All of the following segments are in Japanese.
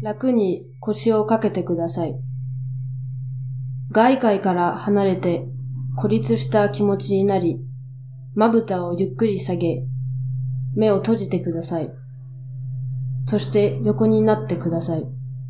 楽に腰をかけてください。外界から離れて孤立した気持ちになり、まぶたをゆっくり下げ、目を閉じてください。そして横になってください。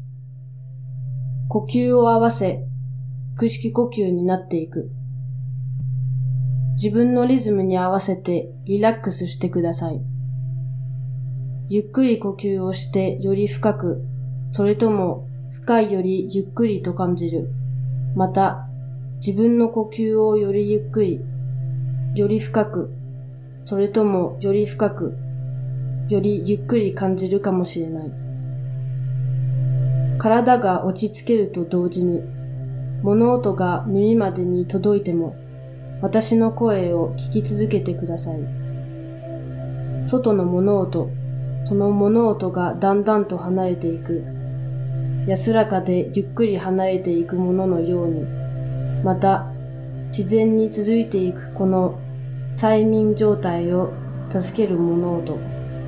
呼吸を合わせ、腹式呼吸になっていく。自分のリズムに合わせてリラックスしてください。ゆっくり呼吸をしてより深く、それとも深いよりゆっくりと感じる。また、自分の呼吸をよりゆっくり、より深く、それともより深く、よりゆっくり感じるかもしれない。体が落ち着けると同時に、物音が耳までに届いても、私の声を聞き続けてください。外の物音、その物音がだんだんと離れていく。安らかでゆっくり離れていくもののように、また自然に続いていくこの催眠状態を助ける物音。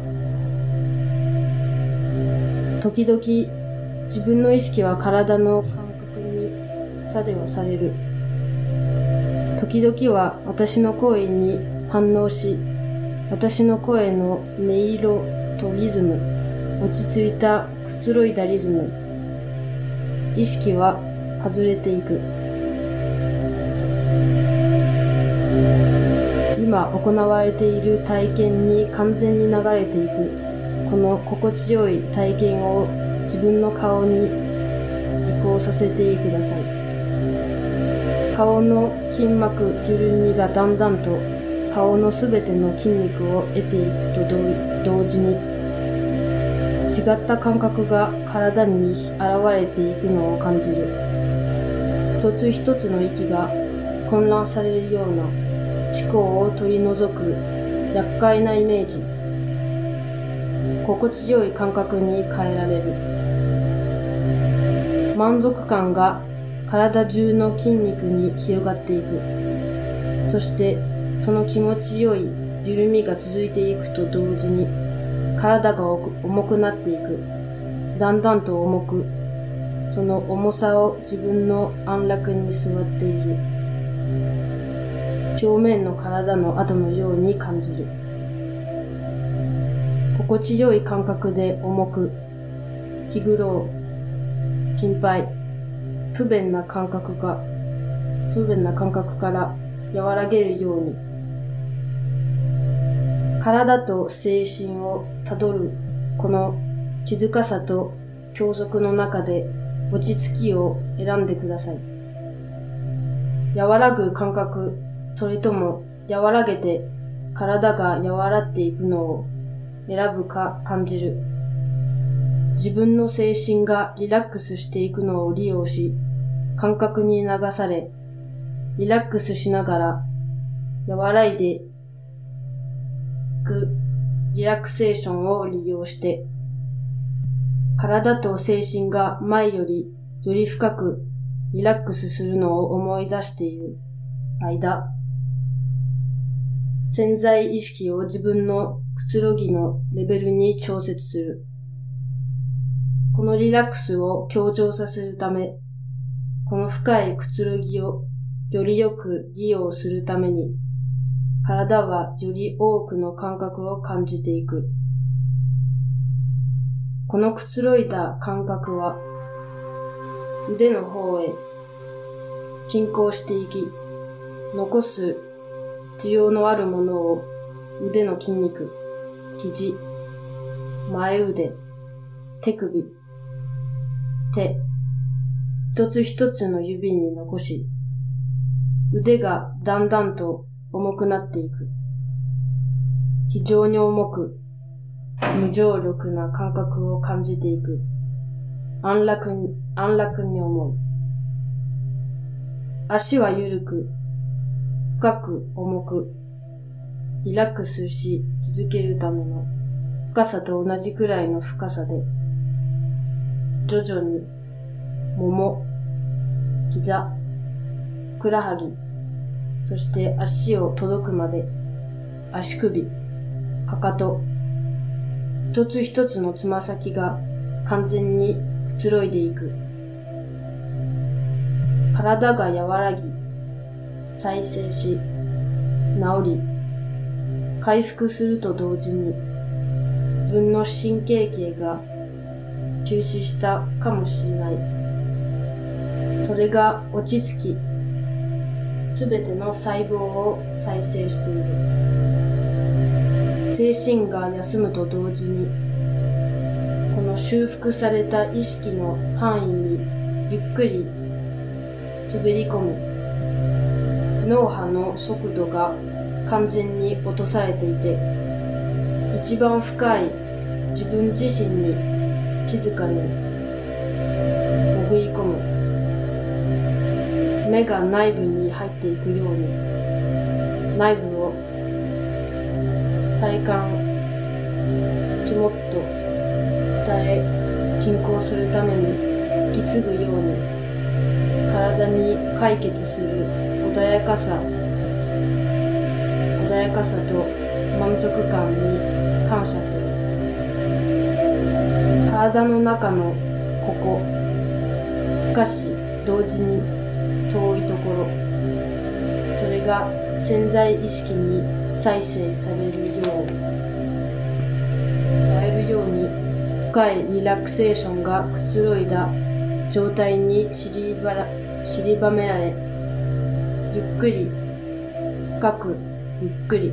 時々自分の意識は体の感覚に作用される。時々は私の声に反応し、私の声の音色とリズム、落ち着いたくつろいだリズム、意識は外れていく。今行われている体験に完全に流れていく。この心地よい体験を自分の顔に移行させてください。顔の筋膜緩みがだんだんと顔のすべての筋肉を得ていくと同時に、違った感覚が体に現れていくのを感じる。一つ一つの息が混乱されるような思考を取り除く厄介なイメージ。心地よい感覚に変えられる。満足感が体中の筋肉に広がっていく。そしてその気持ちよい緩みが続いていくと同時に、体が重くなっていく。だんだんと重く、その重さを自分の安楽に座っている。表面の体の跡のように感じる。心地よい感覚で重く、気苦労、心配、不便な感覚から和らげるように、体と精神をたどるこの静かさと休息の中で落ち着きを選んでください。和らぐ感覚、それとも和らげて体が和らっていくのを選ぶか感じる。自分の精神がリラックスしていくのを利用し、感覚に流され、リラックスしながら和らいでいくリラクセーションを利用して、体と精神が前よりより深くリラックスするのを思い出している間、潜在意識を自分のくつろぎのレベルに調節する。このリラックスを強調させるため、この深いくつろぎをよりよく利用するために、体はより多くの感覚を感じていく。このくつろいだ感覚は、腕の方へ進行していき、残す必要のあるものを腕の筋肉、肘、前腕、手首、手、一つ一つの指に残し、腕がだんだんと重くなっていく。非常に重く、無重力な感覚を感じていく。安楽に思う。足は緩く、深く重く、リラックスし続けるための深さと同じくらいの深さで、徐々に、もも、膝、ふくらはぎ、そして足を届くまで、足首、かかと、一つ一つのつま先が完全につろいでいく。体が和らぎ、再生し、治り、回復すると同時に、自分の神経系が休止したかもしれない。それが落ち着き、すべての細胞を再生している。精神が休むと同時に、この修復された意識の範囲にゆっくり滑り込む。脳波の速度が完全に落とされていて、一番深い自分自身に静かに潜り込む。目が内部に入っていくように、内部を体感ちもっと進行するために引き継ぐように、体に解決する穏やかさと満足感に感謝する。体の中のここ、しかし同時に遠いところ、それが潜在意識に再生されるように深いリラクセーションがくつろいだ状態に散りばめられ、ゆっくり深くゆっくり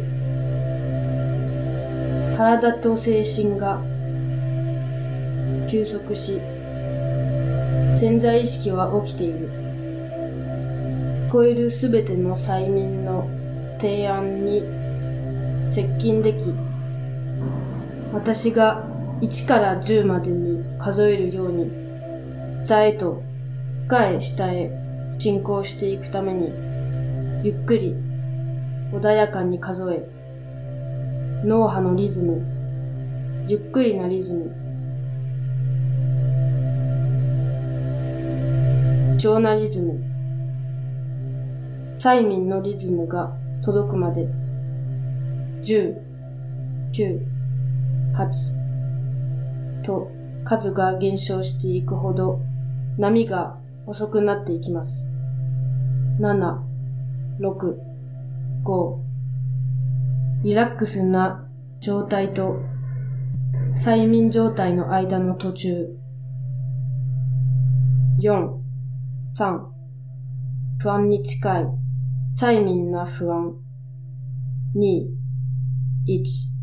体と精神が休息し、潜在意識は起きている。聞こえるすべての催眠の提案に接近でき、私が1から10までに数えるように、下へと深い下へ進行していくために、ゆっくり穏やかに数え、脳波のリズム、ゆっくりなリズム、貴重なリズム、催眠のリズムが届くまで、10、9、8と数が減少していくほど波が遅くなっていきます。7、6、5、リラックスな状態と催眠状態の間の途中。4、3、不安に近い催眠な不安。2、1。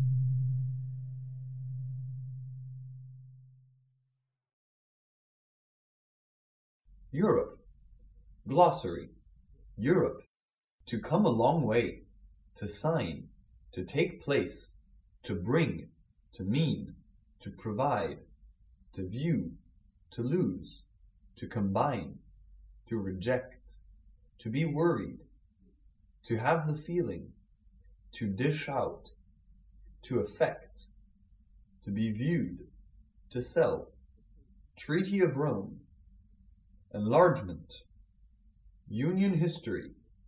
Europe. Glossary. Europe. To come a long way. To sign. To take place. To bring. To mean. To provide. To view. To lose. To combine. To reject. To be worried. To have the feeling. To dish out. To affect. To be viewed. To sell. Treaty of Rome. Enlargement. Union history.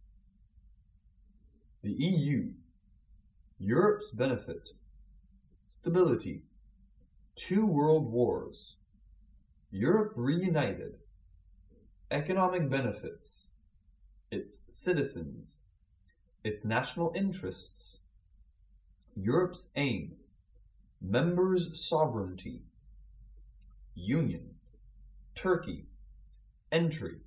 The EU. Europe's benefit. Stability. 2 world wars. Europe reunited. Economic benefits. Its citizens. Its national interests. Europe's aim. Members' sovereignty. Union. Turkey. Entry.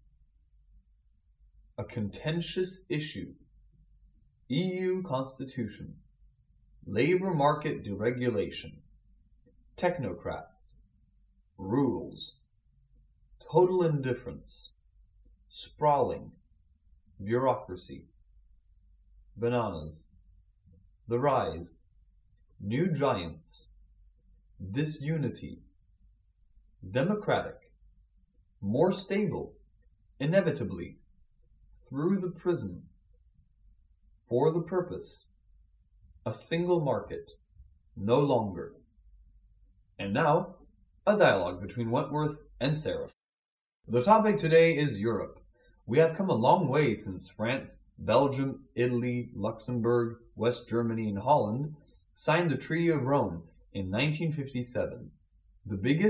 A contentious issue. EU Constitution. Labor market deregulation. Technocrats. Rules. Total indifference. Sprawling. Bureaucracy. Bananas. The rise. New giants. Disunity. Democratic. More stable, inevitably, through the prism, for the purpose, a single market, no longer. And now, a dialogue between Wentworth and Seraph. The topic today is Europe. We have come a long way since France, Belgium, Italy, Luxembourg, West Germany, and Holland signed the Treaty of Rome in 1957, the biggest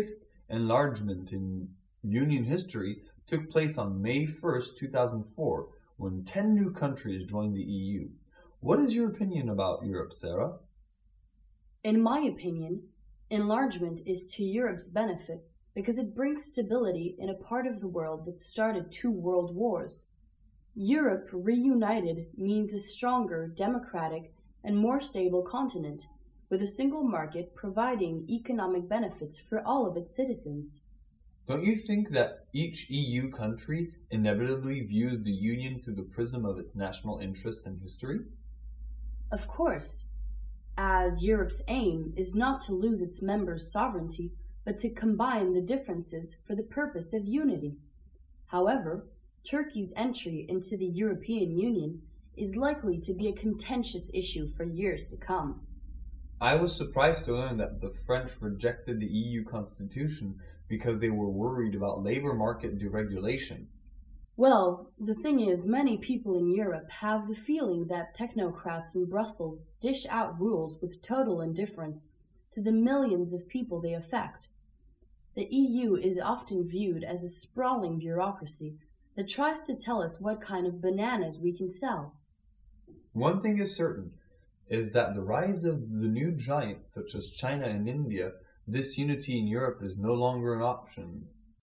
enlargement in Union history took place on May 1st, 2004, when 10 new countries joined the EU. What is your opinion about Europe, Sarah? In my opinion, enlargement is to Europe's benefit because it brings stability in a part of the world that started 2 world wars. Europe reunited means a stronger, democratic, and more stable continent, with a single market providing economic benefits for all of its citizens. Don't you think that each EU country inevitably views the Union through the prism of its national interest and history? Of course, as Europe's aim is not to lose its members' sovereignty, but to combine the differences for the purpose of unity. However, Turkey's entry into the European Union is likely to be a contentious issue for years to come. I was surprised to learn that the French rejected the EU constitution because they were worried about labor market deregulation. Well, the thing is, many people in Europe have the feeling that technocrats in Brussels dish out rules with total indifference to the millions of people they affect. The EU is often viewed as a sprawling bureaucracy that tries to tell us what kind of bananas we can sell. One thing is certain, is that the rise of the new giants such as China and India, disunity in Europe is no longer an option.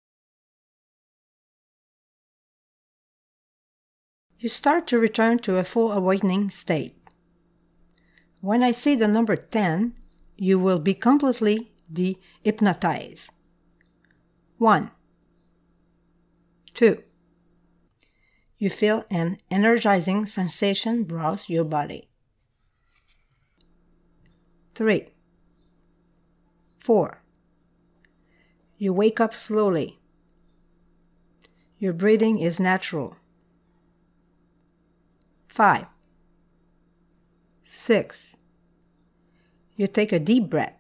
You start to return to a full awakening state. When I say the number 10, you will be completely de-hypnotized. 1, 2. You feel an energizing sensation browse your body. 3, 4. You wake up slowly. Your breathing is natural. 5, 6. You take a deep breath.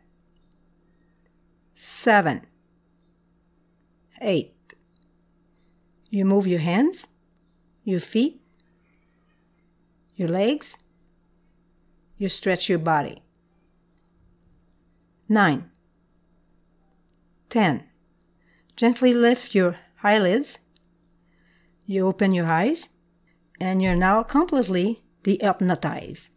7, 8. You move your hands, your feet, your legs. You stretch your body. 9, 10. Gently lift your eyelids. You open your eyes, and you're now completely de-hypnotized.